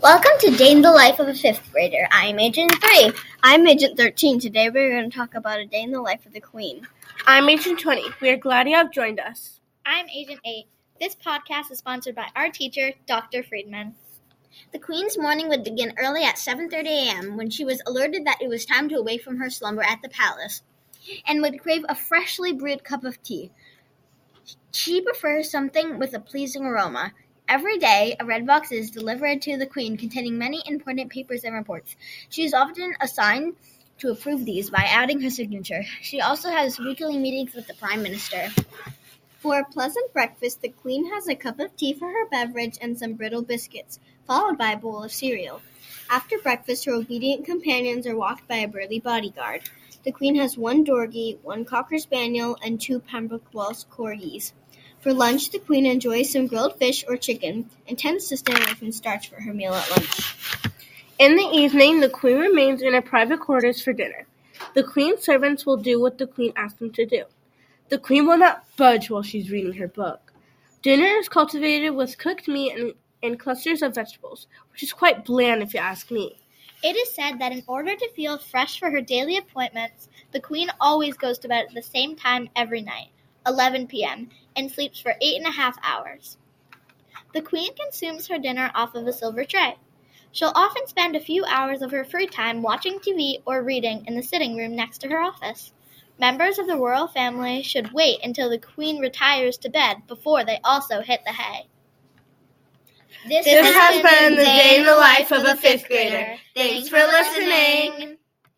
Welcome to Day in the Life of a 5th grader. I'm Agent 3. I'm Agent 13. Today we're going to talk about a day in the life of the Queen. I'm Agent 20. We are glad you have joined us. I'm Agent 8. This podcast is sponsored by our teacher, Dr. Friedman. The Queen's morning would begin early at 7:30 a.m. when she was alerted that it was time to awake from her slumber at the palace and would crave a freshly brewed cup of tea. She prefers something with a pleasing aroma. Every day, a red box is delivered to the Queen containing many important papers and reports. She is often assigned to approve these by adding her signature. She also has weekly meetings with the Prime Minister. For a pleasant breakfast, the Queen has a cup of tea for her beverage and some brittle biscuits, followed by a bowl of cereal. After breakfast, her obedient companions are walked by a burly bodyguard. The Queen has 1 Dorgie, 1 Cocker Spaniel, and 2 Pembroke Welsh Corgis. For lunch, the Queen enjoys some grilled fish or chicken and tends to stay away from starch for her meal at lunch. In the evening, the Queen remains in her private quarters for dinner. The Queen's servants will do what the Queen asks them to do. The Queen will not budge while she's reading her book. Dinner is cultivated with cooked meat and clusters of vegetables, which is quite bland if you ask me. It is said that in order to feel fresh for her daily appointments, the Queen always goes to bed at the same time every night, 11 p.m., and sleeps for 8.5 hours. The Queen consumes her dinner off of a silver tray. She'll often spend a few hours of her free time watching TV or reading in the sitting room next to her office. Members of the royal family should wait until the Queen retires to bed before they also hit the hay. This has been the Day in the Life of a 5th grader. Thanks for listening.